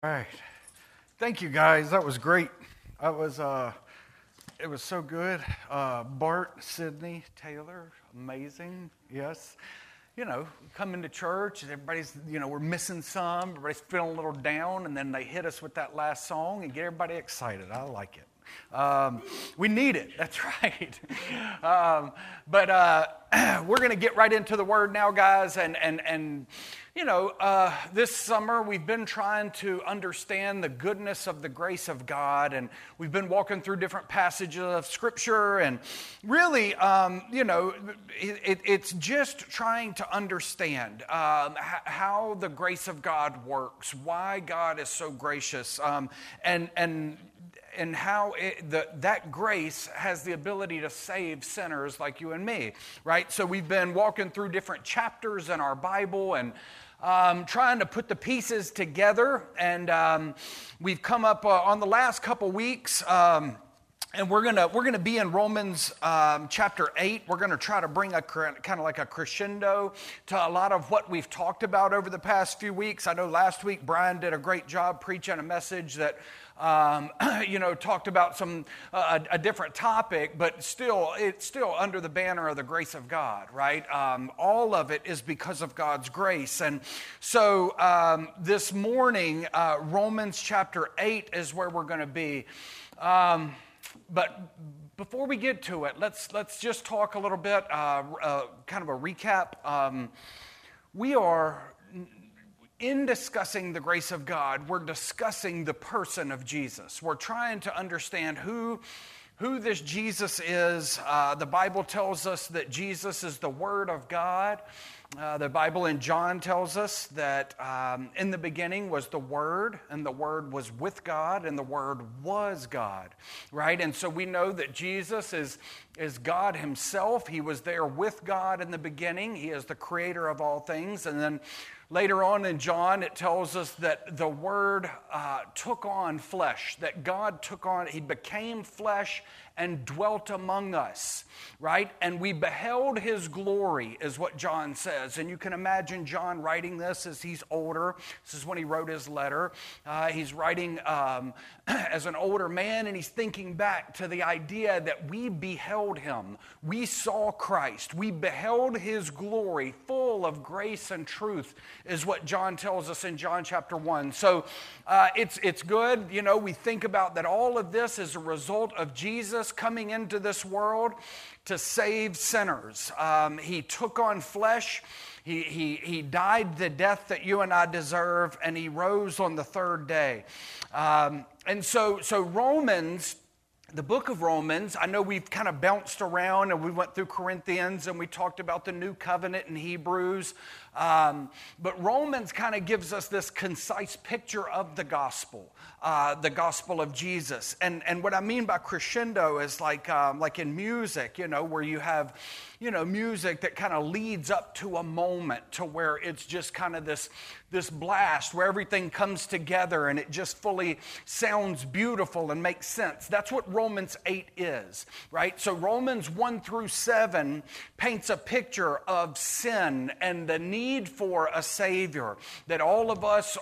All right. Thank you, guys. That was great. It was so good. Bart, Sydney, Taylor, amazing. Yes. Coming to church, and everybody's, we're missing some. Everybody's feeling a little down, and then they hit us with that last song and get everybody excited. I like it. We need it. That's right. But we're going to get right into the Word now, guys. And this summer we've been trying to understand the goodness of the grace of God, and we've been walking through different passages of Scripture, and really, it's just trying to understand how the grace of God works, why God is so gracious, and how that grace has the ability to save sinners like you and me, right? So we've been walking through different chapters in our Bible and trying to put the pieces together. And we've come up on the last couple weeks, and we're gonna be in Romans chapter 8. We're gonna try to bring a kind of like a crescendo to a lot of what we've talked about over the past few weeks. I know last week Brian did a great job preaching a message that talked about a different topic, but it's still under the banner of the grace of God, right? All of it is because of God's grace. And so this morning, Romans chapter 8 is where we're going to be. But before we get to it, let's just talk a little bit, kind of a recap. We are, in discussing the grace of God, we're discussing the person of Jesus. We're trying to understand who this Jesus is. The Bible tells us that Jesus is the Word of God. The Bible in John tells us that in the beginning was the Word, and the Word was with God, and the Word was God, right? And so we know that Jesus is God himself. He was there with God in the beginning. He is the creator of all things. And then later on in John, it tells us that the Word took on flesh, that God took on, he became flesh and dwelt among us, right? And we beheld his glory, is what John says. And you can imagine John writing this as he's older. This is when he wrote his letter. He's writing as an older man, and he's thinking back to the idea that we beheld him. We saw Christ. We beheld his glory, full of grace and truth, is what John tells us in John chapter 1. So it's good. We think about that all of this is a result of Jesus coming into this world to save sinners. He took on flesh. He died the death that you and I deserve, and he rose on the third day. And so Romans, the book of Romans, I know we've kind of bounced around, and we went through Corinthians, and we talked about the new covenant in Hebrews. But Romans kind of gives us this concise picture of the gospel of Jesus. And what I mean by crescendo is like in music, where you have, music that kind of leads up to a moment to where it's just kind of this blast where everything comes together and it just fully sounds beautiful and makes sense. That's what Romans 8 is, right? So Romans 1 through 7 paints a picture of sin and the need for a Savior, that all of us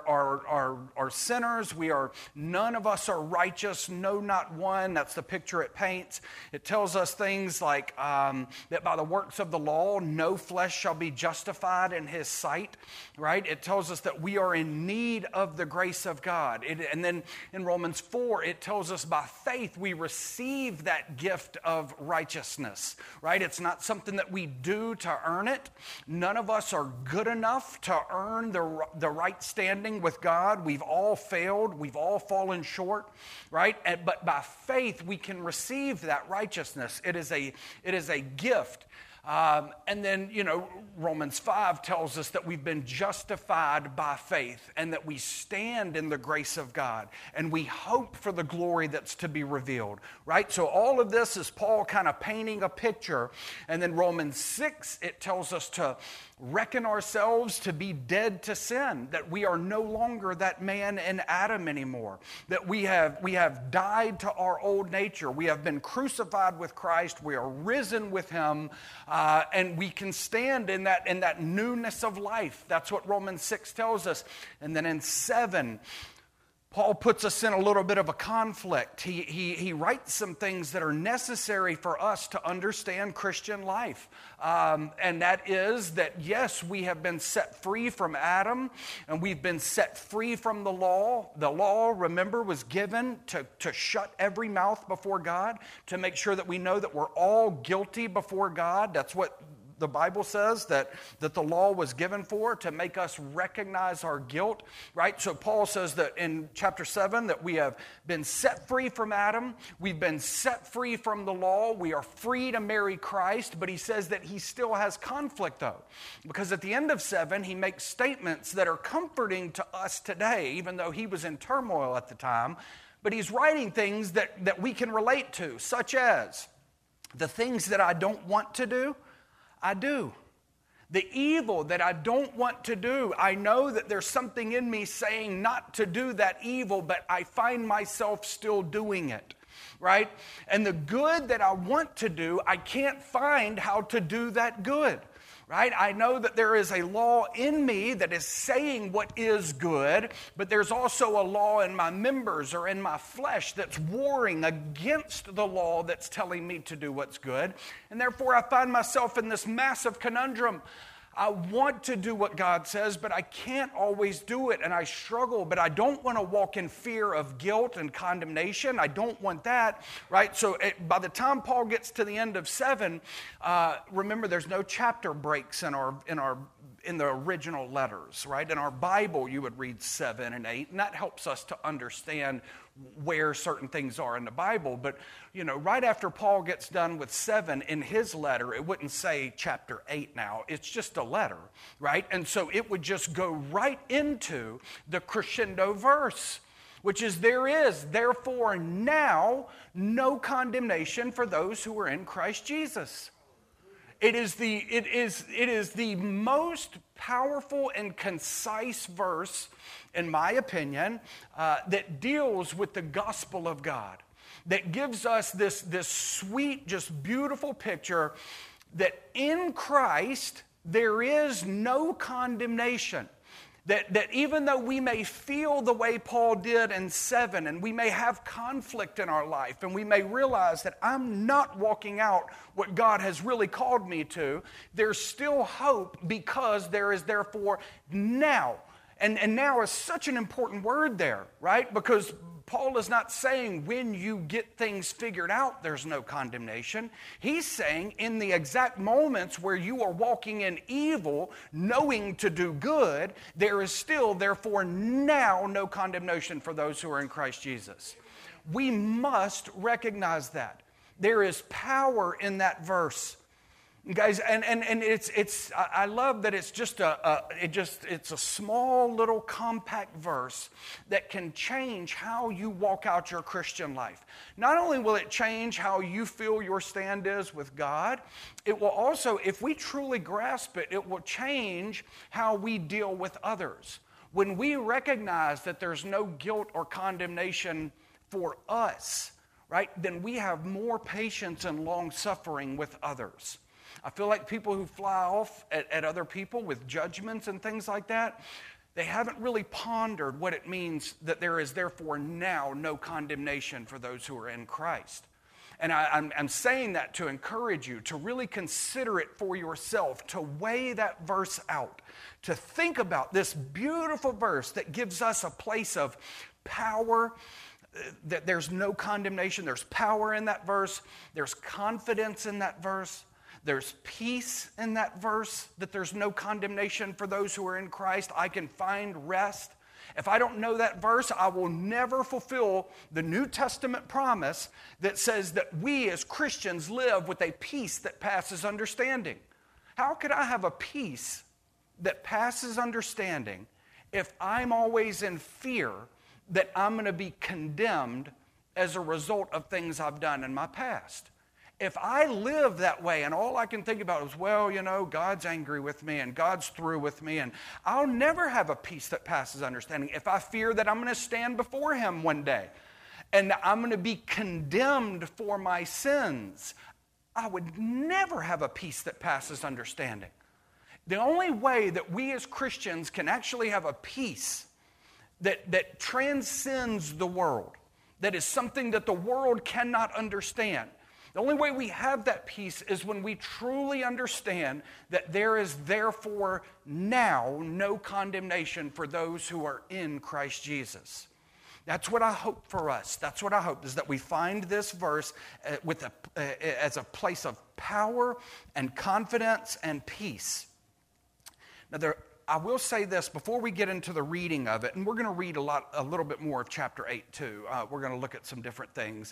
are sinners. None of us are righteous, no, not one. That's the picture it paints. It tells us things like that by the works of the law, no flesh shall be justified in his sight, right? It tells us that we are in need of the grace of God. And then in Romans 4, it tells us by faith we receive that gift of righteousness, right? It's not something that we do to earn it. None of us are good enough to earn the right standing with God. We've all failed. We've all fallen short, right? But by faith, we can receive that righteousness. It is a gift. And then, Romans 5 tells us that we've been justified by faith and that we stand in the grace of God and we hope for the glory that's to be revealed, right? So all of this is Paul kind of painting a picture. And then Romans 6, it tells us to reckon ourselves to be dead to sin, that we are no longer that man in Adam anymore, that we have died to our old nature. We have been crucified with Christ. We are risen with him, and we can stand in that newness of life. That's what Romans 6 tells us. And then in 7, Paul puts us in a little bit of a conflict. He writes some things that are necessary for us to understand Christian life. And that is that, yes, we have been set free from Adam, and we've been set free from the law. The law, remember, was given to shut every mouth before God, to make sure that we know that we're all guilty before God. That's what the Bible says that the law was given for, to make us recognize our guilt, right? So Paul says that in chapter 7 that we have been set free from Adam. We've been set free from the law. We are free to marry Christ, but he says that he still has conflict though. Because at the end of 7, he makes statements that are comforting to us today, even though he was in turmoil at the time. But he's writing things that we can relate to, such as the things that I don't want to do, I do. The evil that I don't want to do, I know that there's something in me saying not to do that evil, but I find myself still doing it, right? And the good that I want to do, I can't find how to do that good, right? I know that there is a law in me that is saying what is good, but there's also a law in my members or in my flesh that's warring against the law that's telling me to do what's good. And therefore, I find myself in this massive conundrum. I want to do what God says, but I can't always do it, and I struggle, but I don't want to walk in fear of guilt and condemnation. I don't want that, right? So by the time Paul gets to the end of 7, remember there's no chapter breaks in the original letters, right? In our Bible, you would read 7 and 8, and that helps us to understand where certain things are in the Bible. But, right after Paul gets done with 7 in his letter, it wouldn't say chapter 8 now. It's just a letter, right? And so it would just go right into the crescendo verse, which is, there is therefore now no condemnation for those who are in Christ Jesus. It is the most powerful and concise verse, in my opinion, that deals with the gospel of God, that gives us this sweet, just beautiful picture that in Christ there is no condemnation. That even though we may feel the way Paul did in 7, and we may have conflict in our life, and we may realize that I'm not walking out what God has really called me to, there's still hope, because there is therefore now. And now is such an important word there, right? Because Paul is not saying when you get things figured out, there's no condemnation. He's saying in the exact moments where you are walking in evil, knowing to do good, there is still, therefore, now no condemnation for those who are in Christ Jesus. We must recognize that. There is power in that verse. Guys, and it's I love that it's just it's a small little compact verse that can change how you walk out your Christian life. Not only will it change how you feel your stand is with God, it will also, if we truly grasp it, it will change how we deal with others. When we recognize that there's no guilt or condemnation for us, right, then we have more patience and long suffering with others. I feel like people who fly off at other people with judgments and things like that, they haven't really pondered what it means that there is therefore now no condemnation for those who are in Christ. And I'm saying that to encourage you to really consider it for yourself, to weigh that verse out, to think about this beautiful verse that gives us a place of power, that there's no condemnation. There's power in that verse. There's confidence in that verse. There's peace in that verse, that there's no condemnation for those who are in Christ. I can find rest. If I don't know that verse, I will never fulfill the New Testament promise that says that we as Christians live with a peace that passes understanding. How could I have a peace that passes understanding if I'm always in fear that I'm going to be condemned as a result of things I've done in my past? If I live that way and all I can think about is, well, God's angry with me and God's through with me, and I'll never have a peace that passes understanding. If I fear that I'm going to stand before Him one day and I'm going to be condemned for my sins, I would never have a peace that passes understanding. The only way that we as Christians can actually have a peace that transcends the world, that is something that the world cannot understand. The only way we have that peace is when we truly understand that there is therefore now no condemnation for those who are in Christ Jesus. That's what I hope for us. That's what I hope, is that we find this verse as a place of power and confidence and peace. Now, I will say this before we get into the reading of it, and we're going to read a little bit more of chapter 8 too. We're going to look at some different things.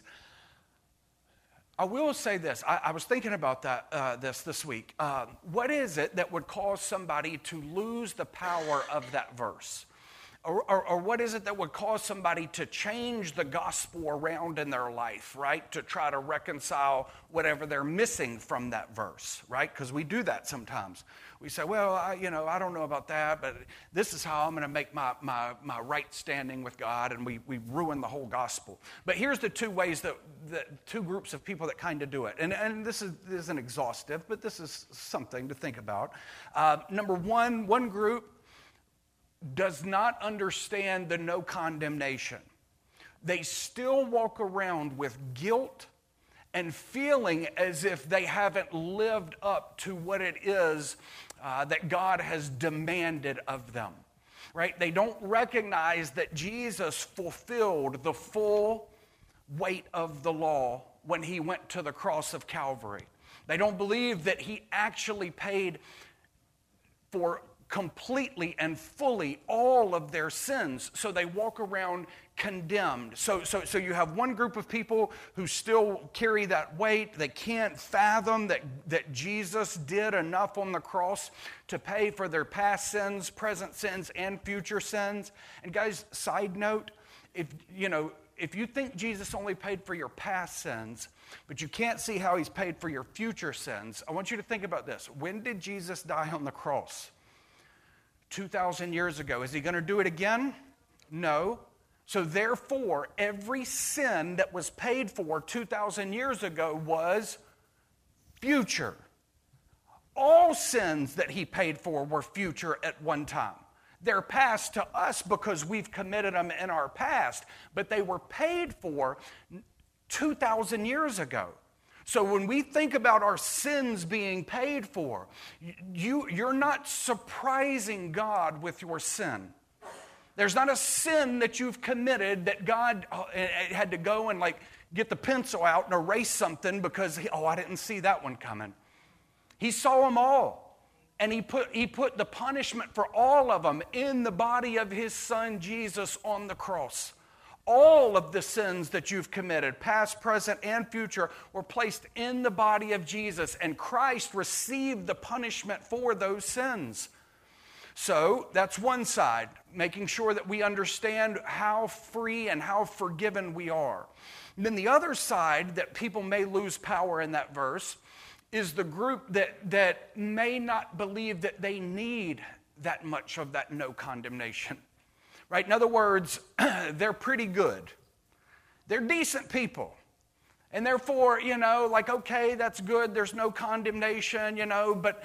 I will say this. I was thinking about this week. What is it that would cause somebody to lose the power of that verse? Or what is it that would cause somebody to change the gospel around in their life, right? To try to reconcile whatever they're missing from that verse, right? Because we do that sometimes. We say, well, I don't know about that, but this is how I'm going to make my right standing with God, and we ruin the whole gospel. But here's the two ways that two groups of people that kind of do it. And this isn't exhaustive, but this is something to think about. Number one group does not understand the no condemnation. They still walk around with guilt and feeling as if they haven't lived up to what it is that God has demanded of them, right? They don't recognize that Jesus fulfilled the full weight of the law when he went to the cross of Calvary. They don't believe that he actually paid for completely and fully all of their sins, so they walk around condemned. So you have one group of people who still carry that weight. They can't fathom that Jesus did enough on the cross to pay for their past sins, present sins, and future sins. And guys, side note, if you think Jesus only paid for your past sins, but you can't see how he's paid for your future sins, I want you to think about this. When did Jesus die on the cross? 2,000 years ago. Is he going to do it again? No. So therefore, every sin that was paid for 2,000 years ago was future. All sins that he paid for were future at one time. They're past to us because we've committed them in our past, but they were paid for 2,000 years ago. So when we think about our sins being paid for, you're not surprising God with your sin. There's not a sin that you've committed that God had to go and get the pencil out and erase something because, I didn't see that one coming. He saw them all. And he put the punishment for all of them in the body of his son Jesus on the cross. All of the sins that you've committed, past, present, and future, were placed in the body of Jesus, and Christ received the punishment for those sins. So that's one side, making sure that we understand how free and how forgiven we are. And then the other side that people may lose power in that verse is the group that may not believe that they need that much of that no condemnation. Right? In other words, they're pretty good. They're decent people. And therefore, okay, that's good. There's no condemnation, but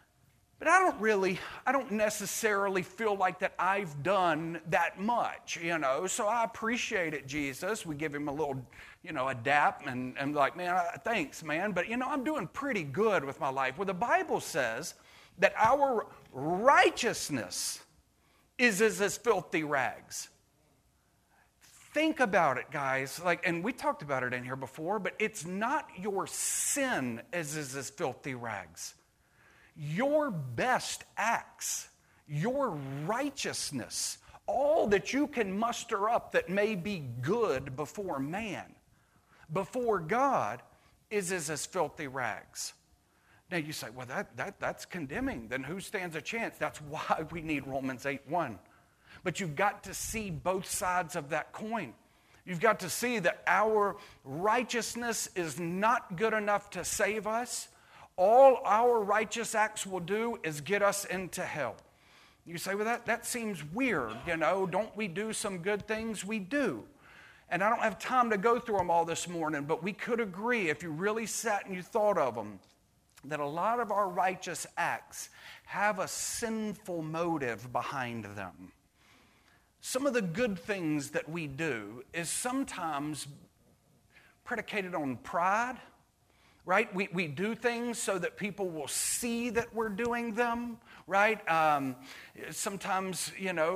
I don't necessarily feel like that I've done that much, So I appreciate it, Jesus. We give him a little, a dap and like, man, thanks, man. But, I'm doing pretty good with my life. Well, the Bible says that our righteousness is as filthy rags. Think about it, guys. And we talked about it in here before, but it's not your sin as filthy rags. Your best acts, your righteousness, all that you can muster up that may be good before man, before God, is as filthy rags. Now you say, well, that's condemning. Then who stands a chance? That's why we need Romans 8:1. But you've got to see both sides of that coin. You've got to see that our righteousness is not good enough to save us. All our righteous acts will do is get us into hell. You say, well, that seems weird. Don't we do some good things? We do. And I don't have time to go through them all this morning, but we could agree, if you really sat and you thought of them, that a lot of our righteous acts have a sinful motive behind them. some of the good things that we do is sometimes predicated on pride, right? We do things so that people will see that we're doing them, right? Sometimes,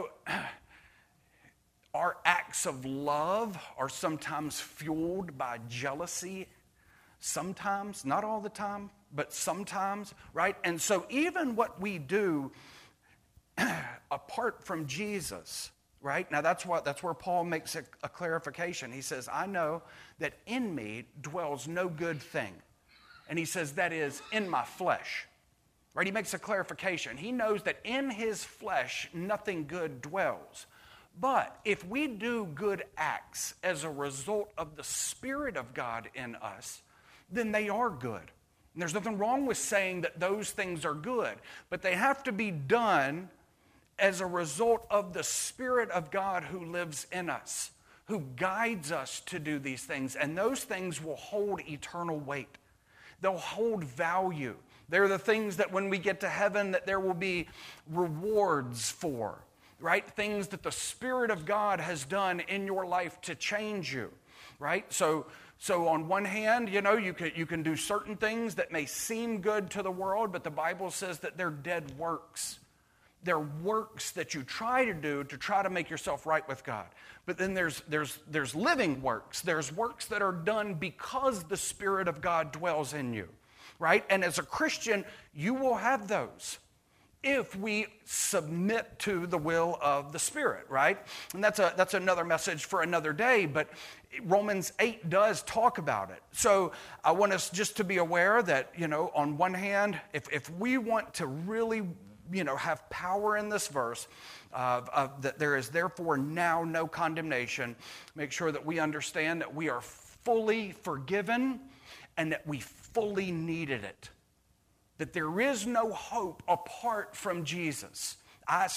our acts of love are sometimes fueled by jealousy. Sometimes, not all the time, but sometimes, right? And so even what we do apart from Jesus, right? Now that's where Paul makes a clarification. He says, I know that in me dwells no good thing. And he says, that is, in my flesh. Right? He makes a clarification. He knows that in his flesh nothing good dwells. But if we do good acts as a result of the Spirit of God in us, then they are good. And there's nothing wrong with saying that those things are good, but they have to be done as a result of the Spirit of God who lives in us, who guides us to do these things. And those things will hold eternal weight. They'll hold value. They're the things that when we get to heaven that there will be rewards for, right? Things that the Spirit of God has done in your life to change you, right? So on one hand, you can do certain things that may seem good to the world, but the Bible says that they're dead works. They're works that you try to do to try to make yourself right with God. But then there's living works. There's works that are done because the Spirit of God dwells in you, right? And as a Christian, you will have those if we submit to the will of the Spirit, right? And that's another message for another day, but Romans 8 does talk about it. So I want us just to be aware that, on one hand, if we want to really have power in this verse, that there is therefore now no condemnation. Make sure that we understand that we are fully forgiven and that we fully needed it. That there is no hope apart from Jesus. I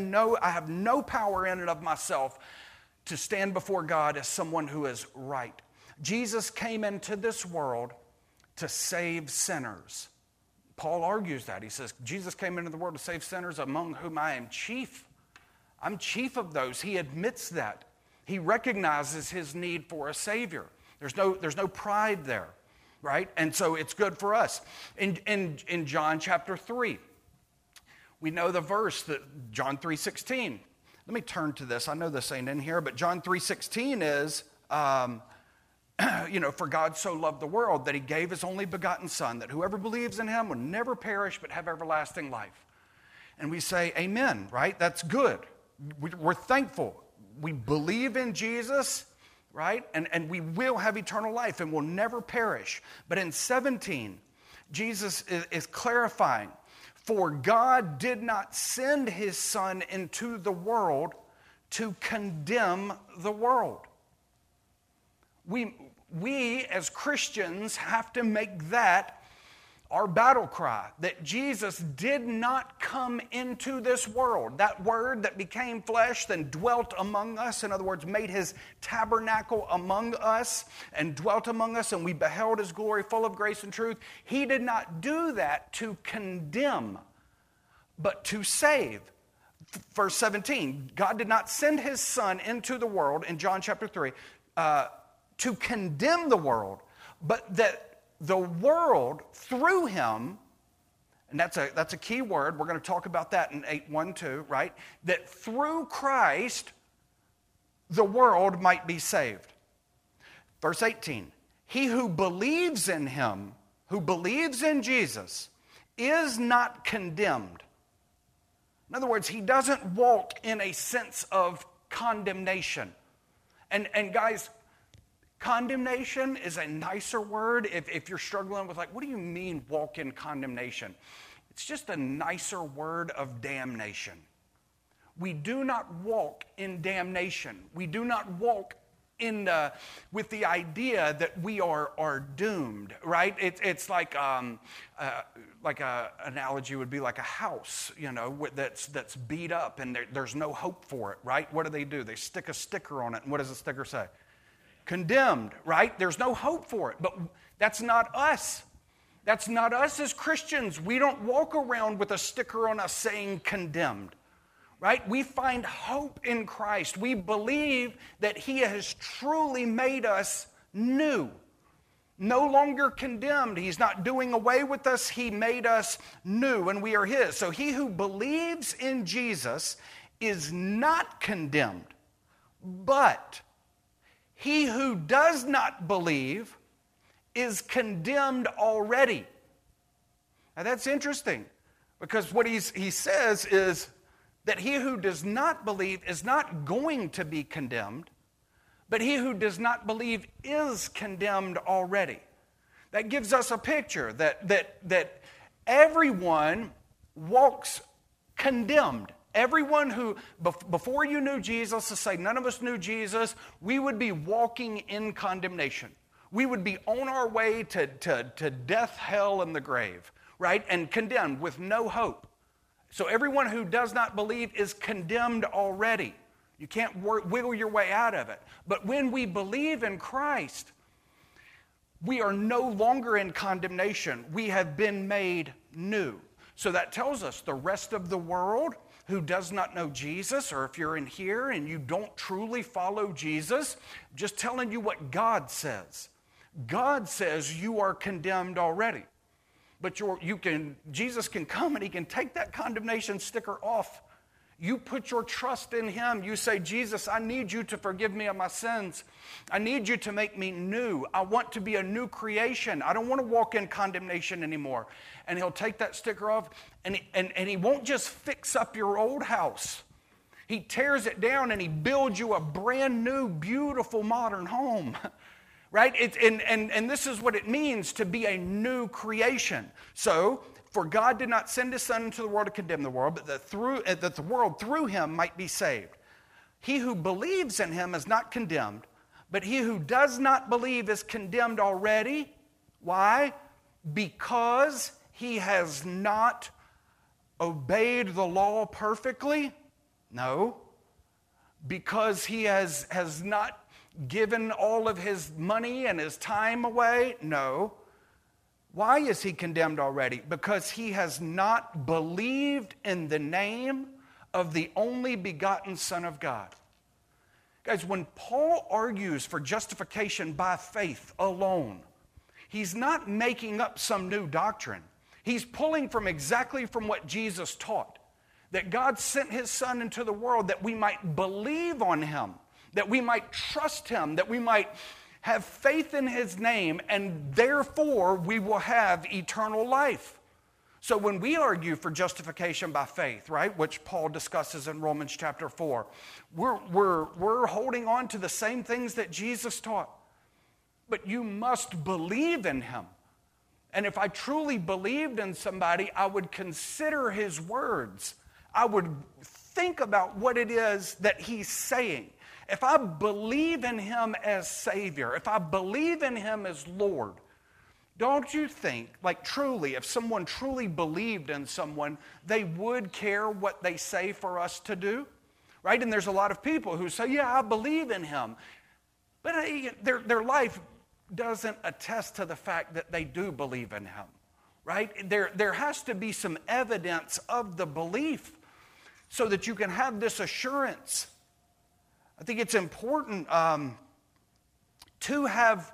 have no power in and of myself to stand before God as someone who is right. Jesus came into this world to save sinners. Paul argues that. He says, Jesus came into the world to save sinners, among whom I am chief. I'm chief of those. He admits that. He recognizes his need for a Savior. There's no pride there, right? And so it's good for us. In John chapter 3, we know the verse, that John 3:16. Let me turn to this. I know this ain't in here, but John 3:16 is... for God so loved the world that he gave his only begotten Son, that whoever believes in him will never perish but have everlasting life. And we say, amen, right? That's good. We're thankful. We believe in Jesus, right? And we will have eternal life and will never perish. But in 17, Jesus is clarifying, for God did not send his Son into the world to condemn the world. We as Christians have to make that our battle cry, that Jesus did not come into this world. That word that became flesh, then dwelt among us, in other words, made his tabernacle among us and dwelt among us, and we beheld his glory full of grace and truth. He did not do that to condemn, but to save. Verse 17, God did not send his Son into the world, in John chapter 3, to condemn the world, but that the world through him, and that's a key word, we're going to talk about that in 8:1-2, right? That through Christ, the world might be saved. Verse 18, he who believes in him, who believes in Jesus, is not condemned. In other words, he doesn't walk in a sense of condemnation. And guys, condemnation is a nicer word if you're struggling with, what do you mean walk in condemnation? It's just a nicer word of damnation. We do not walk in damnation. We do not walk with the idea that we are doomed, right? It's like an analogy would be like a house, that's beat up and there's no hope for it, right? What do? They stick a sticker on it, and what does the sticker say? Condemned, right? There's no hope for it. But that's not us. That's not us as Christians. We don't walk around with a sticker on us saying condemned. right? We find hope in Christ. We believe that he has truly made us new. No longer condemned. He's not doing away with us. He made us new, and we are his. So he who believes in Jesus is not condemned. But he who does not believe is condemned already. Now that's interesting, because what he says is that he who does not believe is not going to be condemned, but he who does not believe is condemned already. That gives us a picture that everyone walks condemned. Everyone who, before you knew Jesus, to say none of us knew Jesus, we would be walking in condemnation. We would be on our way to death, hell, and the grave, right? And condemned with no hope. So everyone who does not believe is condemned already. You can't wiggle your way out of it. But when we believe in Christ, we are no longer in condemnation. We have been made new. So that tells us the rest of the world who does not know Jesus, or if you're in here and you don't truly follow Jesus, I'm just telling you what God says. God says you are condemned already. But Jesus can come and he can take that condemnation sticker off. You put your trust in him. You say, Jesus, I need you to forgive me of my sins. I need you to make me new. I want to be a new creation. I don't want to walk in condemnation anymore. And he'll take that sticker off, and he won't just fix up your old house. He tears it down and he builds you a brand new, beautiful, modern home. Right? And this is what it means to be a new creation. So, for God did not send his Son into the world to condemn the world, but that the world through him might be saved. He who believes in him is not condemned, but he who does not believe is condemned already. Why? Because he has not obeyed the law perfectly? No. Because he has not given all of his money and his time away? No. Why is he condemned already? Because he has not believed in the name of the only begotten Son of God. Guys, when Paul argues for justification by faith alone, he's not making up some new doctrine. He's pulling from exactly from what Jesus taught. That God sent his Son into the world that we might believe on him, that we might trust him, that we might have faith in his name, and therefore we will have eternal life. So when we argue for justification by faith, right, which Paul discusses in Romans chapter 4, we're holding on to the same things that Jesus taught. But you must believe in him. And if I truly believed in somebody, I would consider his words. I would think about what it is that he's saying. If I believe in him as Savior, if I believe in him as Lord, don't you think, like truly, if someone truly believed in someone, they would care what they say for us to do? Right? And there's a lot of people who say, yeah, I believe in him. But their life doesn't attest to the fact that they do believe in him. Right? There has to be some evidence of the belief so that you can have this assurance. I think it's important to have,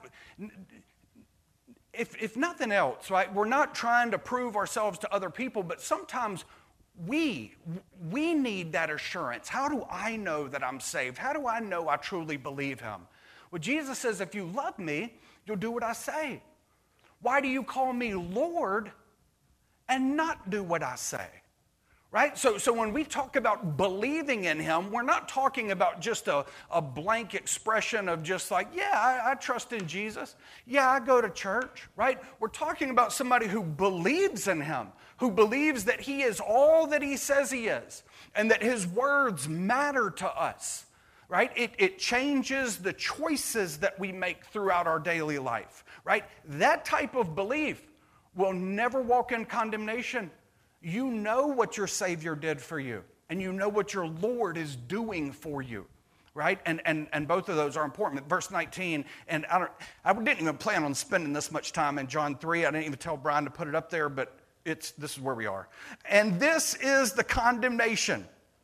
if nothing else, right? We're not trying to prove ourselves to other people, but sometimes we need that assurance. How do I know that I'm saved? How do I know I truly believe him? Well, Jesus says, if you love me, you'll do what I say. Why do you call me Lord and not do what I say? Right? So when we talk about believing in him, we're not talking about just a blank expression of just like, yeah, I trust in Jesus. Yeah, I go to church, right? We're talking about somebody who believes in him, who believes that he is all that he says he is, and that his words matter to us, right? It changes the choices that we make throughout our daily life, right? That type of belief will never walk in condemnation. You know what your Savior did for you, and you know what your Lord is doing for you, right? And both of those are important. Verse 19, and I didn't even plan on spending this much time in John 3. I didn't even tell Brian to put it up there, but this is where we are. And this is the condemnation.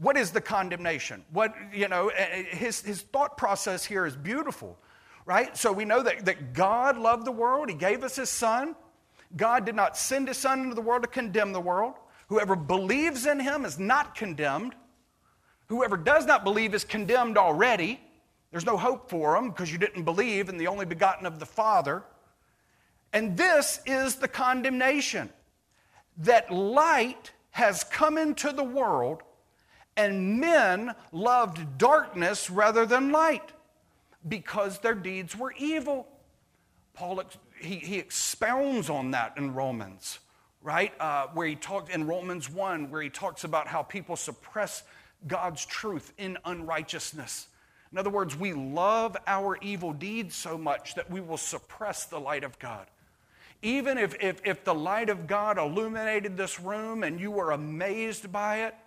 What is the condemnation? His thought process here is beautiful, right? So we know that God loved the world. He gave us his son. God did not send his son into the world to condemn the world. Whoever believes in him is not condemned. Whoever does not believe is condemned already. There's no hope for them because you didn't believe in the only begotten of the Father. And this is the condemnation, that light has come into the world and men loved darkness rather than light because their deeds were evil. Paul, he expounds on that in Romans, right? Where he talks in Romans 1, where he talks about how people suppress God's truth in unrighteousness. In other words, we love our evil deeds so much that we will suppress the light of God. Even if the light of God illuminated this room and you were amazed by it,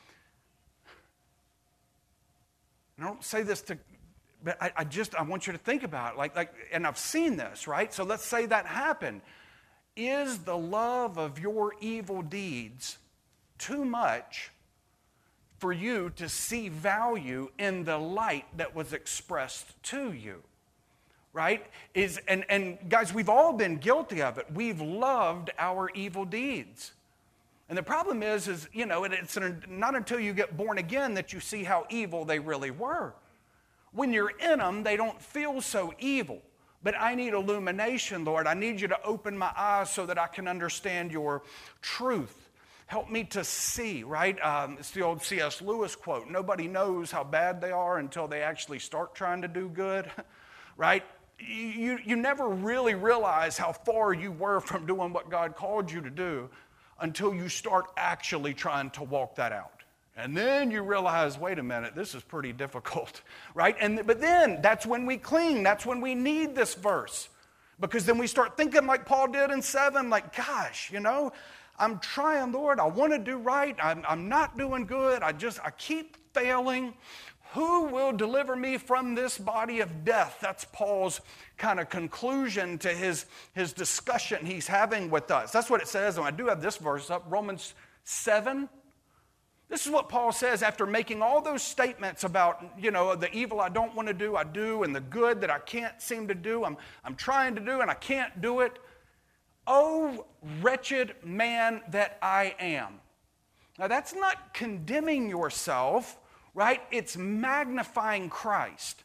I don't say this to, but I want you to think about it. Like, and I've seen this, right? So let's say that happened. Is the love of your evil deeds too much for you to see value in the light that was expressed to you? Right? And guys, we've all been guilty of it. We've loved our evil deeds. And the problem is it's not until you get born again that you see how evil they really were. When you're in them, they don't feel so evil. But I need illumination, Lord. I need you to open my eyes so that I can understand your truth. Help me to see, right? It's the old C.S. Lewis quote. Nobody knows how bad they are until they actually start trying to do good, right? You never really realize how far you were from doing what God called you to do until you start actually trying to walk that out. And then you realize, wait a minute, this is pretty difficult, right? But then that's when we cling. That's when we need this verse. Because then we start thinking like Paul did in 7, like, gosh, I'm trying, Lord. I want to do right. I'm not doing good. I keep failing. Who will deliver me from this body of death? That's Paul's kind of conclusion to his discussion he's having with us. That's what it says, and I do have this verse up, Romans 7. This is what Paul says after making all those statements about, the evil I don't want to do, I do, and the good that I can't seem to do, I'm trying to do, and I can't do it. Oh, wretched man that I am. Now, that's not condemning yourself, right? It's magnifying Christ.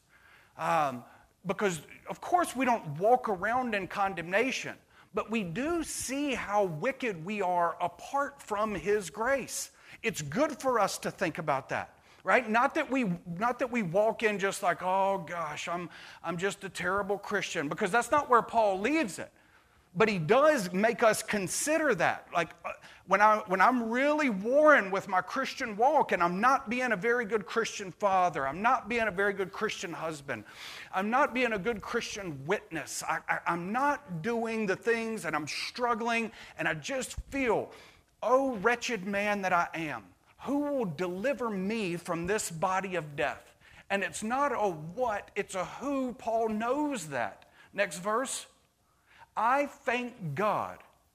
Because, of course, we don't walk around in condemnation, but we do see how wicked we are apart from his grace. It's good for us to think about that, right? Not that we walk in just like, oh gosh, I'm just a terrible Christian, because that's not where Paul leaves it. But he does make us consider that. Like when I'm really warring with my Christian walk and I'm not being a very good Christian father, I'm not being a very good Christian husband, I'm not being a good Christian witness, I'm not doing the things and I'm struggling and I just feel, oh, wretched man that I am, who will deliver me from this body of death? And it's not a what, it's a who. Paul knows that. Next verse. I thank God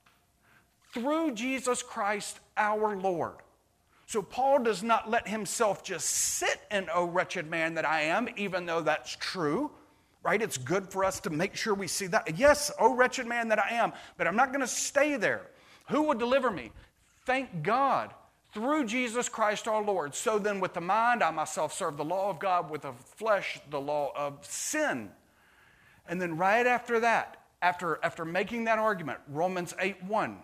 through Jesus Christ our Lord. So Paul does not let himself just sit in, oh, wretched man that I am, even though that's true, right? It's good for us to make sure we see that. Yes, oh, wretched man that I am, but I'm not going to stay there. Who will deliver me? Thank God through Jesus Christ our Lord. So then with the mind, I myself serve the law of God, with the flesh, the law of sin. And then right after that, after making that argument, Romans 8:1.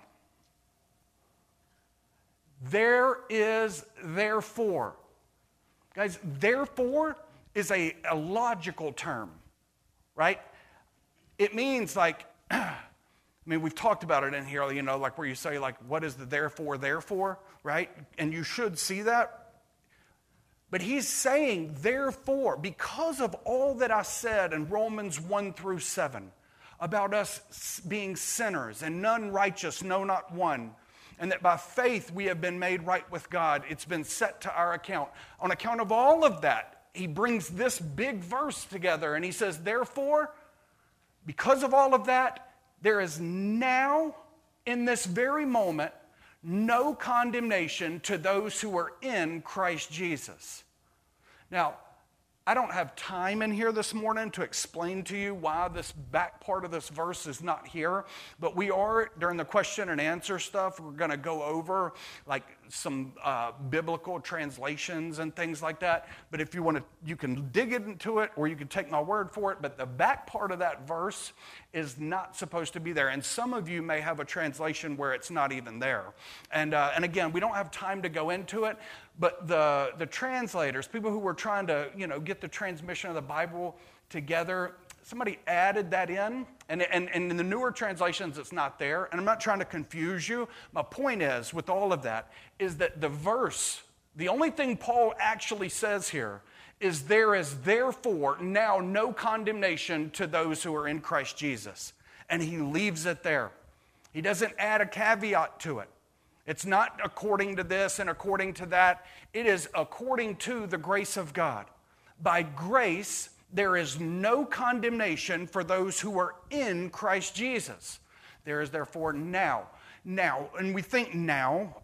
There is therefore. Guys, therefore is a logical term, right? It means like, we've talked about it in here, like where you say like, what is the therefore, right? And you should see that. But he's saying, therefore, because of all that I said in Romans 1-7, about us being sinners and none righteous, no, not one, and that by faith we have been made right with God. It's been set to our account. On account of all of that, he brings this big verse together and he says, therefore, because of all of that, there is now, in this very moment, no condemnation to those who are in Christ Jesus. Now, I don't have time in here this morning to explain to you why this back part of this verse is not here, but we are, during the question and answer stuff, we're going to go over like some biblical translations and things like that. But if you want to, you can dig into it or you can take my word for it, but the back part of that verse is not supposed to be there. And some of you may have a translation where it's not even there. And again, we don't have time to go into it, but the translators, people who were trying to, get the transmission of the Bible together, somebody added that in. And in the newer translations, it's not there. And I'm not trying to confuse you. My point is, with all of that, is that the verse, the only thing Paul actually says here is there is therefore now no condemnation to those who are in Christ Jesus. And he leaves it there. He doesn't add a caveat to it. It's not according to this and according to that. It is according to the grace of God. By grace, there is no condemnation for those who are in Christ Jesus. There is therefore now. Now, and we think now,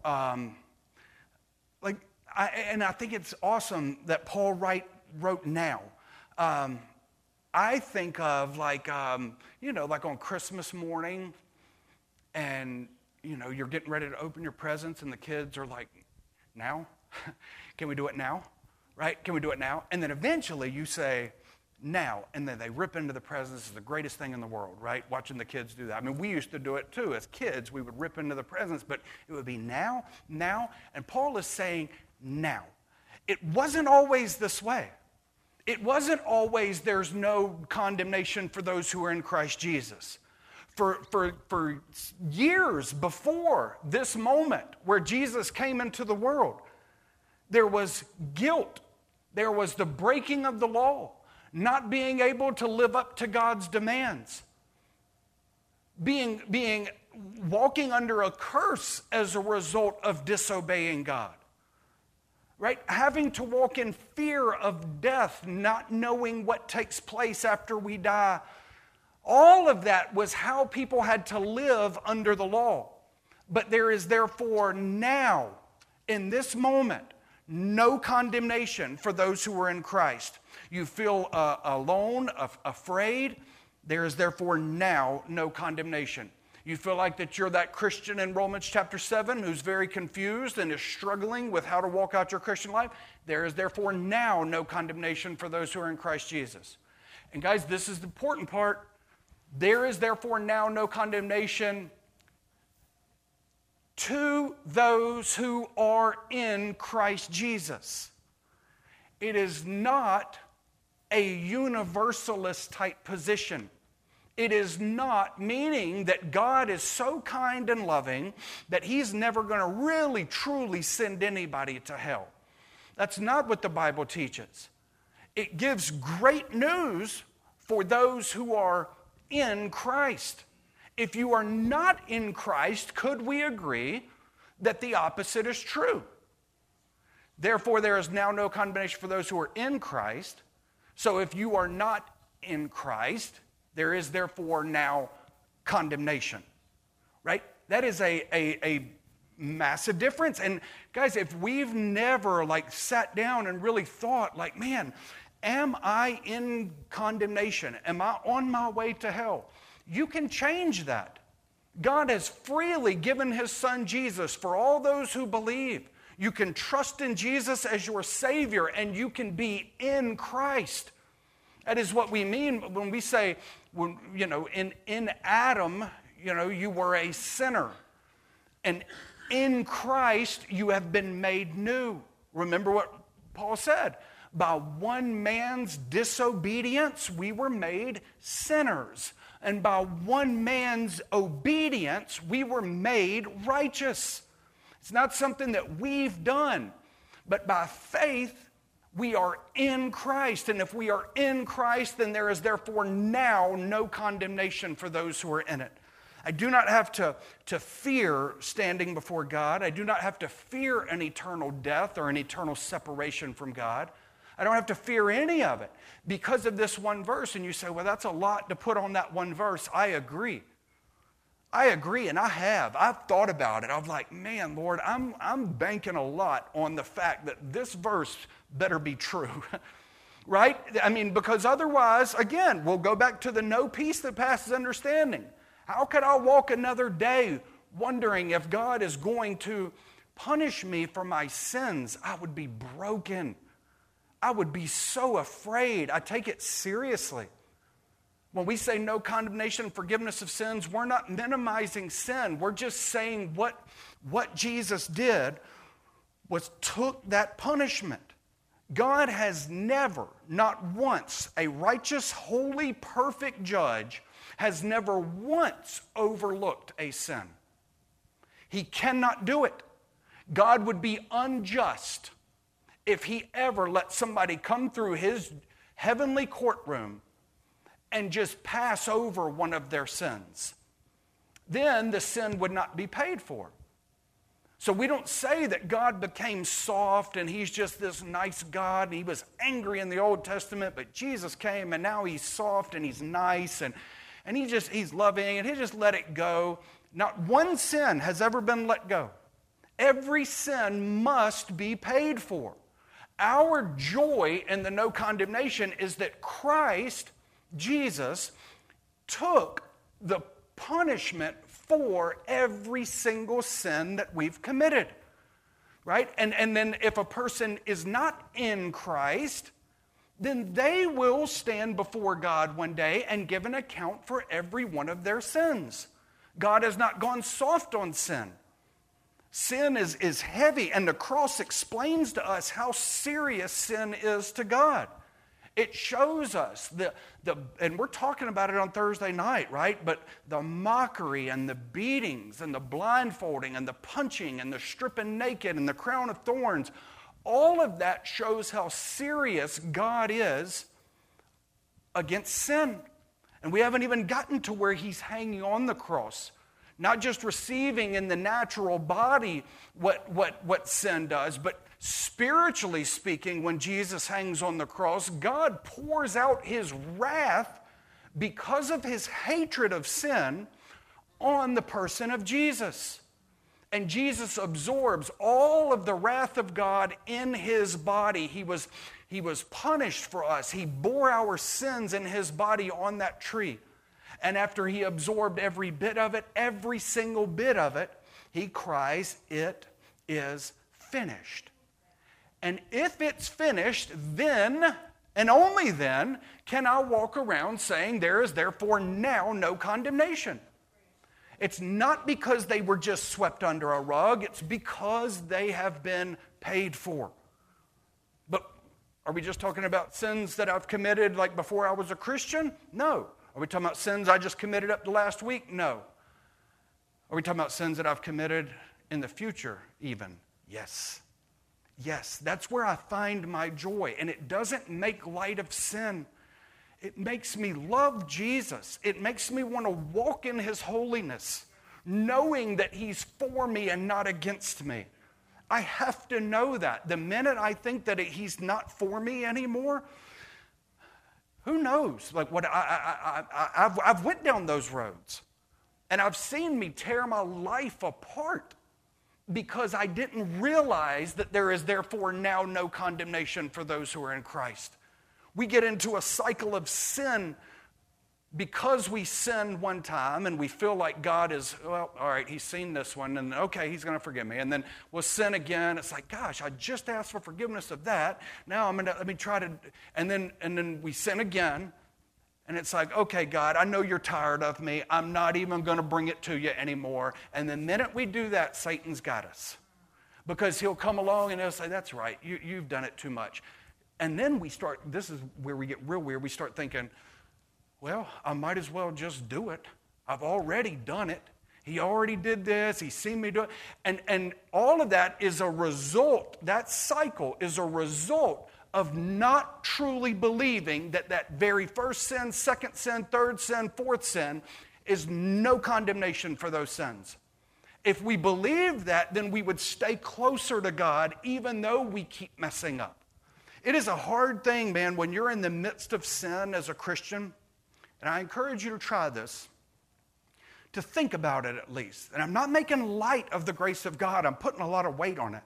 I think it's awesome that Paul wrote now. I think of like on Christmas morning, and you're getting ready to open your presents, and the kids are like, now? Can we do it now? Right? Can we do it now? And then eventually you say, now. And then they rip into the presents. It's the greatest thing in the world, right? Watching the kids do that. I mean, we used to do it too. As kids, we would rip into the presents, but it would be now. And Paul is saying now. It wasn't always this way. It wasn't always there's no condemnation for those who are in Christ Jesus. For years before this moment where Jesus came into the world, there was guilt. There was the breaking of the law, not being able to live up to God's demands, walking under a curse as a result of disobeying God. Right? Having to walk in fear of death, not knowing what takes place after we die. All of that was how people had to live under the law. But there is therefore now, in this moment, no condemnation for those who are in Christ. You feel alone, afraid. There is therefore now no condemnation. You feel like that you're that Christian in Romans chapter 7 who's very confused and is struggling with how to walk out your Christian life. There is therefore now no condemnation for those who are in Christ Jesus. And guys, this is the important part. There is therefore now no condemnation to those who are in Christ Jesus. It is not a universalist type position. It is not meaning that God is so kind and loving that he's never going to really, truly send anybody to hell. That's not what the Bible teaches. It gives great news for those who are in Christ. If you are not in Christ, could we agree that the opposite is true? Therefore, there is now no condemnation for those who are in Christ. So if you are not in Christ, there is therefore now condemnation, right? That is a massive difference. And guys, if we've never sat down and really thought man, am I in condemnation? Am I on my way to hell? You can change that. God has freely given his son Jesus for all those who believe. You can trust in Jesus as your Savior, and you can be in Christ. That is what we mean when we say, in Adam, you were a sinner. And in Christ, you have been made new. Remember what Paul said. By one man's disobedience, we were made sinners. And by one man's obedience, we were made righteous. It's not something that we've done, but by faith, we are in Christ. And if we are in Christ, then there is therefore now no condemnation for those who are in it. I do not have to fear standing before God. I do not have to fear an eternal death or an eternal separation from God. I don't have to fear any of it because of this one verse. And you say, well, that's a lot to put on that one verse. I agree. I agree, and I have. I've thought about it. I'm like, man, Lord, I'm banking a lot on the fact that this verse better be true, right? I mean, because otherwise, again, we'll go back to the no peace that passes understanding. How could I walk another day wondering if God is going to punish me for my sins? I would be broken. I would be so afraid. I take it seriously. When we say no condemnation and forgiveness of sins, we're not minimizing sin. We're just saying what Jesus did was took that punishment. God has never, not once, a righteous, holy, perfect judge has never once overlooked a sin. He cannot do it. God would be unjust if he ever let somebody come through his heavenly courtroom and just pass over one of their sins. Then the sin would not be paid for. So we don't say that God became soft and he's just this nice God and he was angry in the Old Testament, but Jesus came and now he's soft and he's nice and he's loving and he just let it go. Not one sin has ever been let go. Every sin must be paid for. Our joy in the no condemnation is that Christ, Jesus, took the punishment for every single sin that we've committed, right? And then if a person is not in Christ, then they will stand before God one day and give an account for every one of their sins. God has not gone soft on sin. Sin is heavy, and the cross explains to us how serious sin is to God. It shows us and we're talking about it on Thursday night, right? But the mockery and the beatings and the blindfolding and the punching and the stripping naked and the crown of thorns, all of that shows how serious God is against sin. And we haven't even gotten to where he's hanging on the cross. Not just receiving in the natural body what sin does, but spiritually speaking, when Jesus hangs on the cross, God pours out his wrath because of his hatred of sin on the person of Jesus. And Jesus absorbs all of the wrath of God in his body. He was punished for us. He bore our sins in his body on that tree. And after he absorbed every bit of it, every single bit of it, he cries, "It is finished." And if it's finished, then, and only then, can I walk around saying there is therefore now no condemnation. It's not because they were just swept under a rug. It's because they have been paid for. But are we just talking about sins that I've committed like before I was a Christian? No. Are we talking about sins I just committed up to last week? No. Are we talking about sins that I've committed in the future even? Yes. Yes, that's where I find my joy. And it doesn't make light of sin. It makes me love Jesus. It makes me want to walk in his holiness, knowing that he's for me and not against me. I have to know that. The minute I think that he's not for me anymore, who knows? Like what I've went down those roads, and I've seen me tear my life apart because I didn't realize that there is therefore now no condemnation for those who are in Christ. We get into a cycle of sin because we sin one time and we feel like God is, well, all right, he's seen this one, and okay, he's going to forgive me. And then we'll sin again. It's like, gosh, I just asked for forgiveness of that. Now let me try to, and then we sin again. And it's like, okay, God, I know you're tired of me. I'm not even going to bring it to you anymore. And the minute we do that, Satan's got us. Because he'll come along and he'll say, that's right, you've done it too much. And then we start, this is where we get real weird. We start thinking, well, I might as well just do it. I've already done it. He already did this. He's seen me do it. And all of that is a result, that cycle is a result of not truly believing that very first sin, second sin, third sin, fourth sin is no condemnation for those sins. If we believe that, then we would stay closer to God even though we keep messing up. It is a hard thing, man, when you're in the midst of sin as a Christian, and I encourage you to try this, to think about it at least. And I'm not making light of the grace of God. I'm putting a lot of weight on it.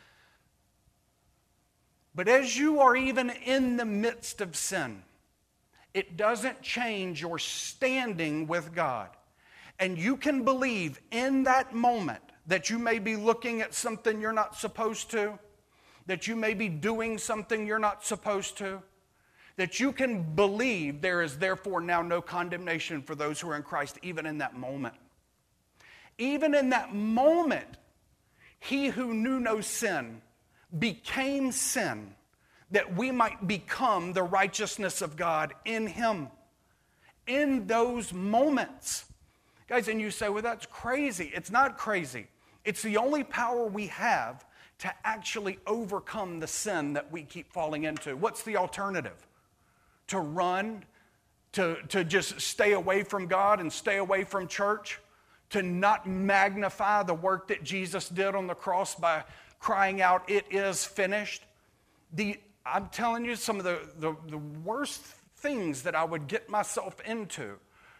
But as you are even in the midst of sin, it doesn't change your standing with God. And you can believe in that moment that you may be looking at something you're not supposed to, that you may be doing something you're not supposed to, that you can believe there is therefore now no condemnation for those who are in Christ, even in that moment. Even in that moment, he who knew no sin became sin, that we might become the righteousness of God in him. In those moments. Guys, and you say, well, that's crazy. It's not crazy. It's the only power we have to actually overcome the sin that we keep falling into. What's the alternative? To run? To just stay away from God and stay away from church? To not magnify the work that Jesus did on the cross by crying out, "It is finished"? I'm telling you, some of the worst things that I would get myself into,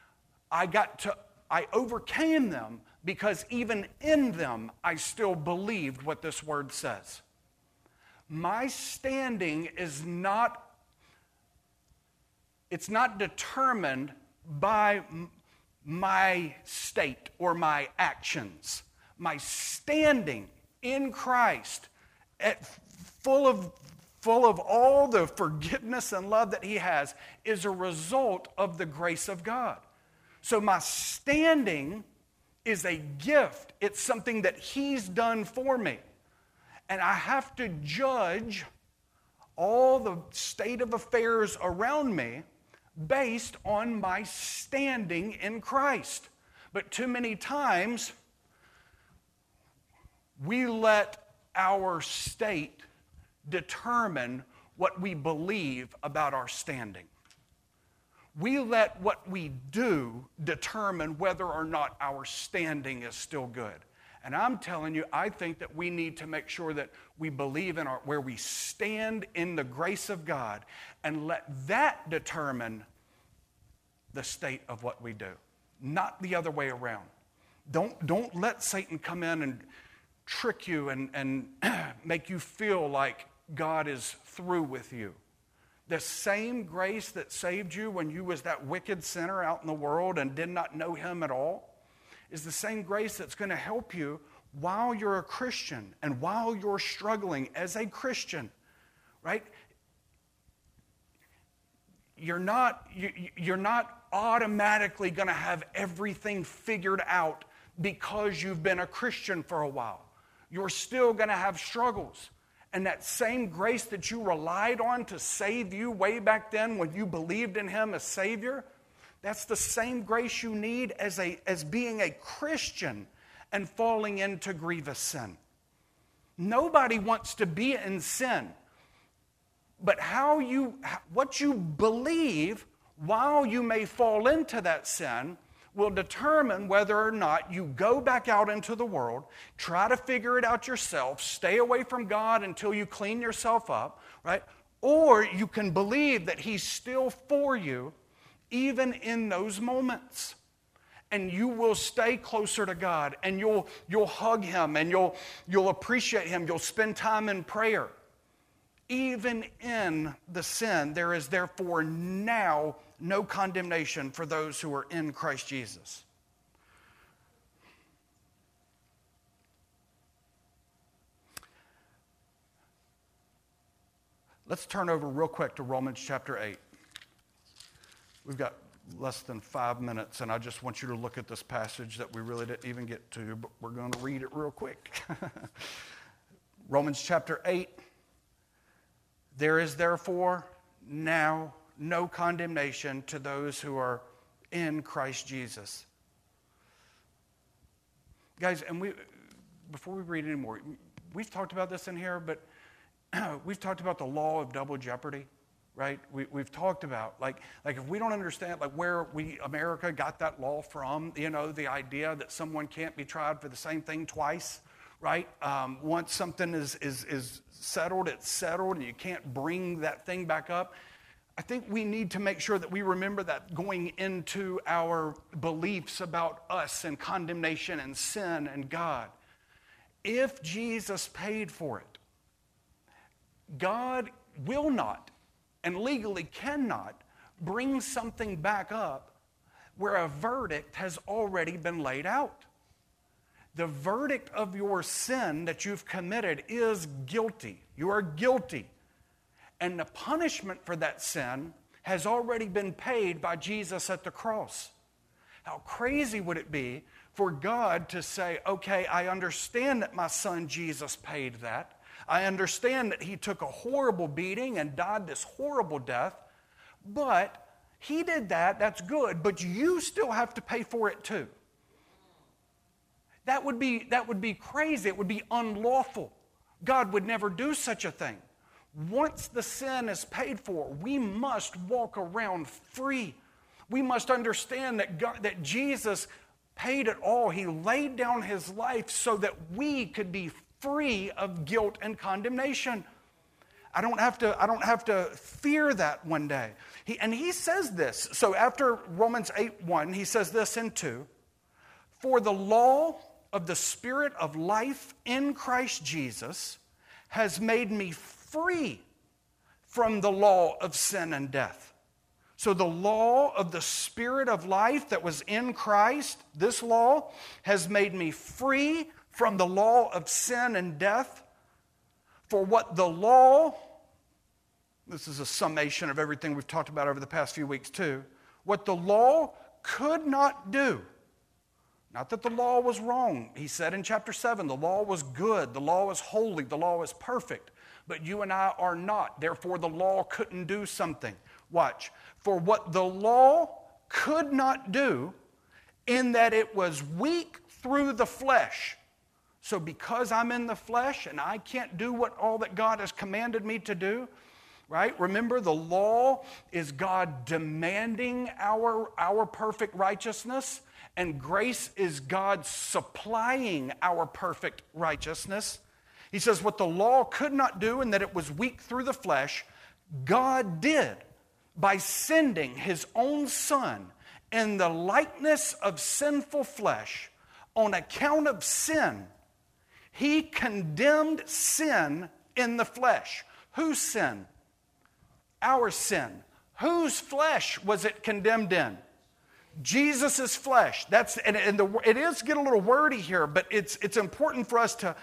I overcame them because even in them, I still believed what this word says. My standing is not, it's not determined by my state or my actions. My standing in Christ, full of all the forgiveness and love that he has, is a result of the grace of God. So my standing is a gift. It's something that he's done for me. And I have to judge all the state of affairs around me based on my standing in Christ. But too many times, we let our state determine what we believe about our standing. We let what we do determine whether or not our standing is still good. And I'm telling you, I think that we need to make sure that we believe in where we stand in the grace of God and let that determine the state of what we do, not the other way around. Don't let Satan come in and trick you and make you feel like God is through with you. The same grace that saved you when you was that wicked sinner out in the world and did not know him at all is the same grace that's going to help you while you're a Christian and while you're struggling as a Christian, right? You're not automatically going to have everything figured out because you've been a Christian for a while. You're still going to have struggles. And that same grace that you relied on to save you way back then when you believed in him as Savior, that's the same grace you need as being a Christian and falling into grievous sin. Nobody wants to be in sin. But what you believe while you may fall into that sin will determine whether or not you go back out into the world, try to figure it out yourself, stay away from God until you clean yourself up, right? Or you can believe that he's still for you even in those moments. And you will stay closer to God, and you'll hug him, and you'll appreciate him, you'll spend time in prayer. Even in the sin, there is therefore now no condemnation for those who are in Christ Jesus. Let's turn over real quick to Romans chapter 8. We've got less than 5 minutes, and I just want you to look at this passage that we really didn't even get to, but we're going to read it real quick. Romans chapter 8. There is therefore now no condemnation to those who are in Christ Jesus. Guys, and before we read anymore, we've talked about this in here, but we've talked about the law of double jeopardy, right? We've talked about, like if we don't understand, like where America got that law from, the idea that someone can't be tried for the same thing twice, right? Once something is settled, it's settled, and you can't bring that thing back up. I think we need to make sure that we remember that going into our beliefs about us and condemnation and sin and God. If Jesus paid for it, God will not and legally cannot bring something back up where a verdict has already been laid out. The verdict of your sin that you've committed is guilty. You are guilty. And the punishment for that sin has already been paid by Jesus at the cross. How crazy would it be for God to say, okay, I understand that my son Jesus paid that. I understand that he took a horrible beating and died this horrible death, but he did that, that's good, but you still have to pay for it too. That would be crazy. It would be unlawful. God would never do such a thing. Once the sin is paid for, we must walk around free. We must understand that Jesus paid it all. He laid down his life so that we could be free of guilt and condemnation. I don't have to fear that one day. He says this. So after Romans 8:1, he says this in 2. For the law of the Spirit of life in Christ Jesus has made me free from the law of sin and death. So the law of the Spirit of life that was in Christ, this law has made me free from the law of sin and death. For what the law, this is a summation of everything we've talked about over the past few weeks too, what the law could not do. Not that the law was wrong. He said in chapter 7, the law was good, the law was holy, the law was perfect. But you and I are not. Therefore, the law couldn't do something. Watch. For what the law could not do, in that it was weak through the flesh. So because I'm in the flesh and I can't do all that God has commanded me to do, right? Remember, the law is God demanding our perfect righteousness, and grace is God supplying our perfect righteousness. He says, what the law could not do, and that it was weak through the flesh, God did by sending his own Son in the likeness of sinful flesh. On account of sin, he condemned sin in the flesh. Whose sin? Our sin. Whose flesh was it condemned in? Jesus' flesh. It is get a little wordy here, but it's important for us to,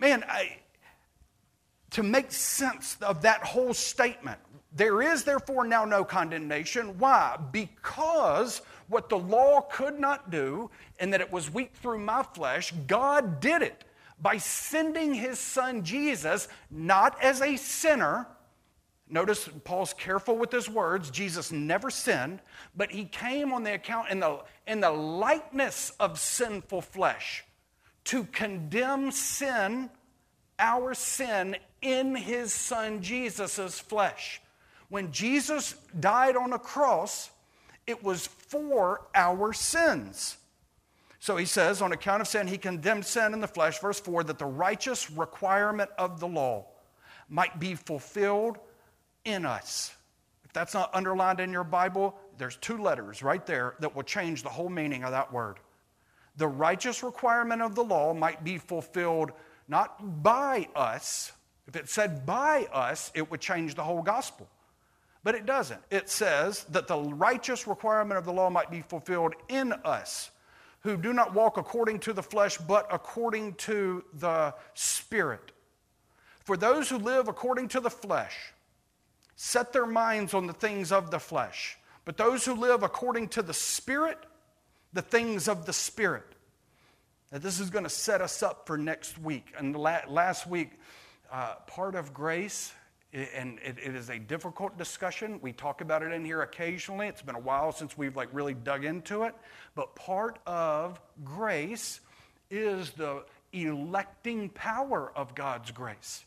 to make sense of that whole statement. There is therefore now no condemnation. Why? Because what the law could not do, and that it was weak through my flesh, God did it by sending his son Jesus, not as a sinner. Notice Paul's careful with his words. Jesus never sinned, but he came on the account in the likeness of sinful flesh to condemn sin, our sin, in his son Jesus' flesh. When Jesus died on a cross, it was for our sins. So he says, on account of sin, he condemned sin in the flesh, verse 4, that the righteous requirement of the law might be fulfilled in us. If that's not underlined in your Bible, there's 2 letters right there that will change the whole meaning of that word. The righteous requirement of the law might be fulfilled not by us. If it said by us, it would change the whole gospel. But it doesn't. It says that the righteous requirement of the law might be fulfilled in us, who do not walk according to the flesh, but according to the Spirit. For those who live according to the flesh set their minds on the things of the flesh, but those who live according to the Spirit, the things of the Spirit. Now, this is going to set us up for next week. And last week, part of grace, and it is a difficult discussion. We talk about it in here occasionally. It's been a while since we've really dug into it. But part of grace is the electing power of God's grace.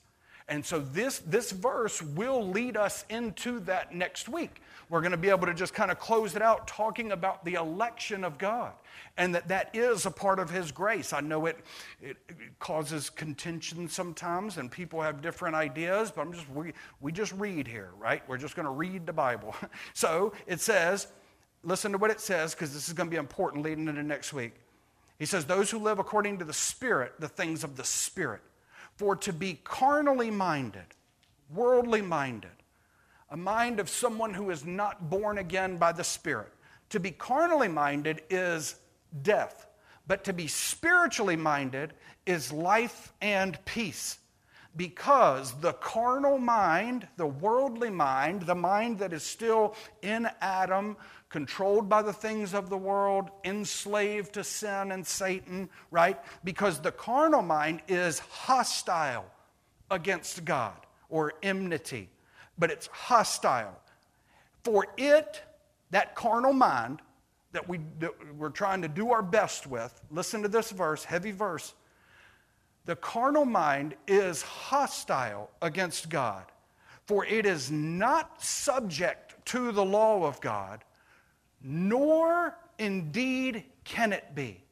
And so this verse will lead us into that next week. We're going to be able to just kind of close it out talking about the election of God and that is a part of His grace. I know it causes contention sometimes and people have different ideas, but we just read here, right? We're just going to read the Bible. So it says, listen to what it says because this is going to be important leading into next week. He says, those who live according to the Spirit, the things of the Spirit. For to be carnally minded, worldly minded, a mind of someone who is not born again by the Spirit. To be carnally minded is death, but to be spiritually minded is life and peace. Because the carnal mind, the worldly mind, the mind that is still in Adam, controlled by the things of the world, enslaved to sin and Satan, right? Because the carnal mind is hostile against God, or enmity, but it's hostile. For it, that carnal mind that we're trying to do our best with, listen to this verse, heavy verse. The carnal mind is hostile against God, for it is not subject to the law of God, nor indeed can it be.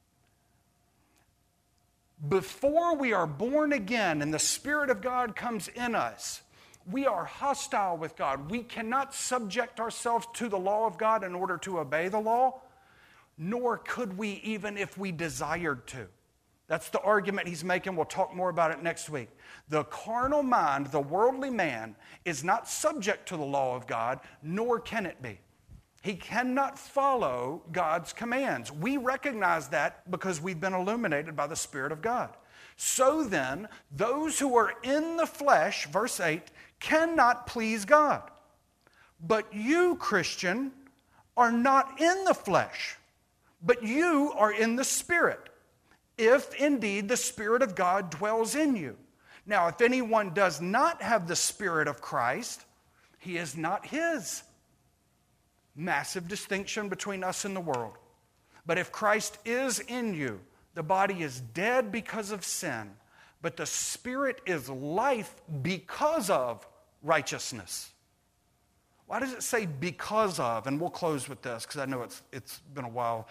Before we are born again and the Spirit of God comes in us, we are hostile with God. We cannot subject ourselves to the law of God in order to obey the law, nor could we even if we desired to. That's the argument he's making. We'll talk more about it next week. The carnal mind, the worldly man, is not subject to the law of God, nor can it be. He cannot follow God's commands. We recognize that because we've been illuminated by the Spirit of God. So then, those who are in the flesh, verse 8, cannot please God. But you, Christian, are not in the flesh, but you are in the Spirit, if indeed the Spirit of God dwells in you. Now, if anyone does not have the Spirit of Christ, he is not his. Massive distinction between us and the world. But if Christ is in you, the body is dead because of sin, but the Spirit is life because of righteousness. Why does it say because of? And we'll close with this because I know it's been a while.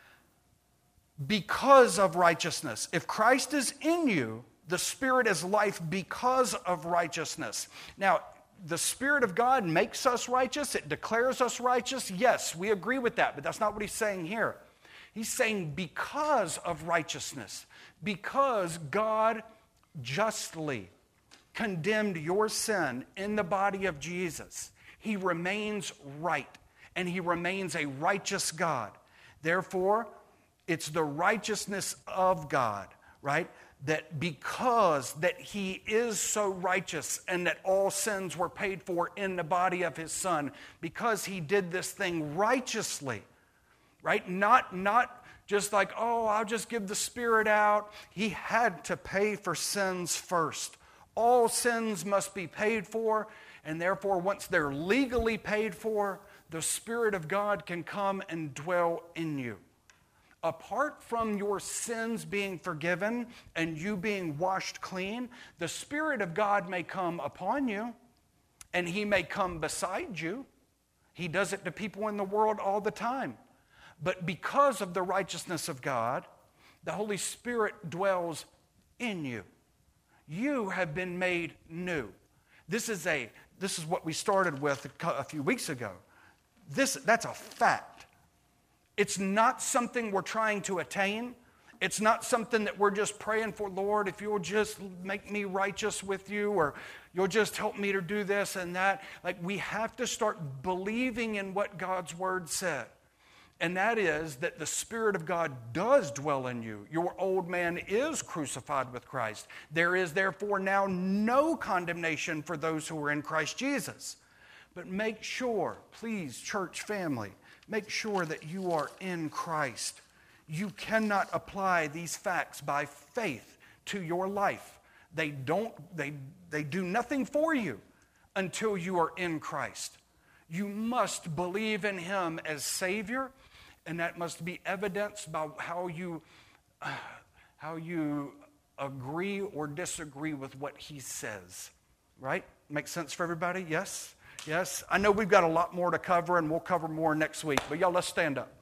Because of righteousness. If Christ is in you, the Spirit is life because of righteousness. Now, the Spirit of God makes us righteous. It declares us righteous. Yes, we agree with that, but that's not what he's saying here. He's saying because of righteousness. Because God justly condemned your sin in the body of Jesus. He remains right, and he remains a righteous God. Therefore, it's the righteousness of God, right? That because that he is so righteous and that all sins were paid for in the body of his Son, because he did this thing righteously, right? Not just like, oh, I'll just give the Spirit out. He had to pay for sins first. All sins must be paid for, and therefore once they're legally paid for, the Spirit of God can come and dwell in you. Apart from your sins being forgiven and you being washed clean, the Spirit of God may come upon you and he may come beside you. He does it to people in the world all the time. But because of the righteousness of God, the Holy Spirit dwells in you. You have been made new. This is what we started with a few weeks ago. That's a fact. It's not something we're trying to attain. It's not something that we're just praying for, Lord, if you'll just make me righteous with you, or you'll just help me to do this and that. Like, we have to start believing in what God's Word said. And that is that the Spirit of God does dwell in you. Your old man is crucified with Christ. There is therefore now no condemnation for those who are in Christ Jesus. But make sure, please, church family, make sure that you are in Christ. You cannot apply these facts by faith to your life. They do nothing for you until you are in Christ. You must believe in him as Savior, and that must be evidenced by how you agree or disagree with what he says. Right? Makes sense for everybody? Yes? Yes? I know we've got a lot more to cover, and we'll cover more next week. But y'all, let's stand up.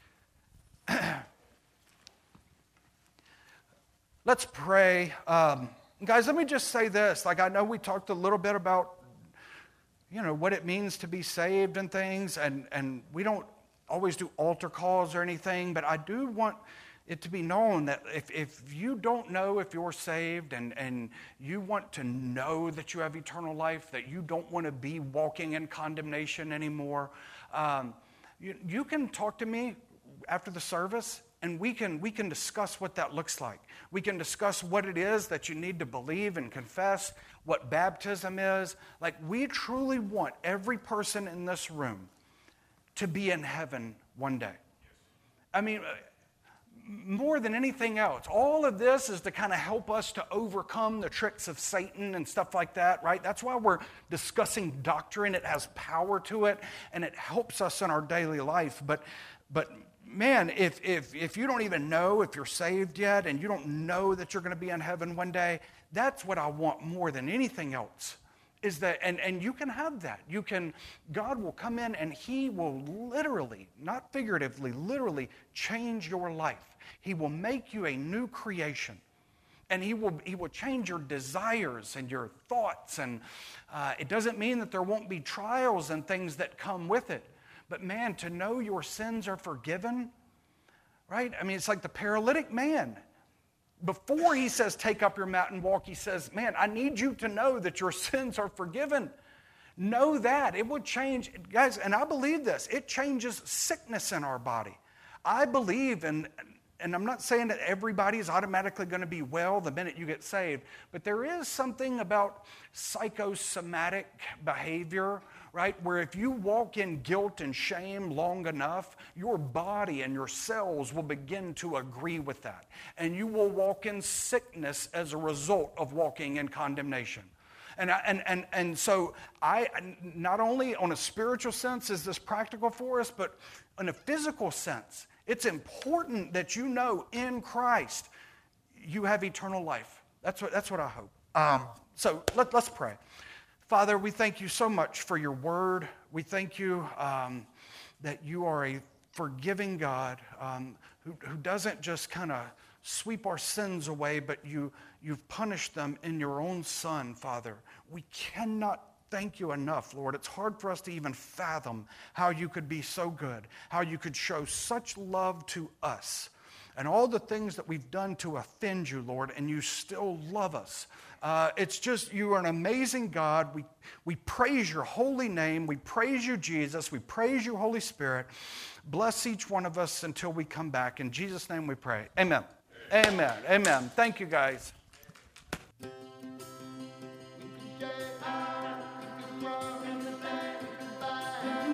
Let's pray. Guys, let me just say this. Like, I know we talked a little bit about, what it means to be saved and things, and we don't always do altar calls or anything, but I do want it to be known that if you don't know if you're saved and you want to know that you have eternal life, that you don't want to be walking in condemnation anymore, you can talk to me after the service, and we can discuss what that looks like. We can discuss what it is that you need to believe and confess, what baptism is. Like, we truly want every person in this room to be in heaven one day. I mean, more than anything else, all of this is to kind of help us to overcome the tricks of Satan and stuff like that, right? That's why we're discussing doctrine. It has power to it, and it helps us in our daily life. But man, if you don't even know if you're saved yet, and you don't know that you're going to be in heaven one day, that's what I want more than anything else. Is that, and you can have that. God will come in and he will literally, not figuratively, literally change your life. He will make you a new creation. And he will change your desires and your thoughts. And it doesn't mean that there won't be trials and things that come with it. But man, to know your sins are forgiven, right? I mean, it's like the paralytic man. Before he says, take up your mat and walk, he says, man, I need you to know that your sins are forgiven. Know that. It would change, guys, and I believe this. It changes sickness in our body. I believe, and I'm not saying that everybody is automatically going to be well the minute you get saved, but there is something about psychosomatic behavior, right? Where if you walk in guilt and shame long enough, your body and your cells will begin to agree with that. And you will walk in sickness as a result of walking in condemnation. And so I, not only on a spiritual sense is this practical for us, but in a physical sense, it's important that you know in Christ you have eternal life. That's what I hope. So let's pray. Father, we thank you so much for your word. We thank you that you are a forgiving God who doesn't just kind of sweep our sins away, but you've punished them in your own Son, Father. We cannot thank you enough, Lord. It's hard for us to even fathom how you could be so good, how you could show such love to us, and all the things that we've done to offend you, Lord, and you still love us. It's just, you are an amazing God. We praise your holy name. We praise you, Jesus. We praise you, Holy Spirit. Bless each one of us until we come back. In Jesus' name we pray. Amen. Amen. Amen. Thank you, guys.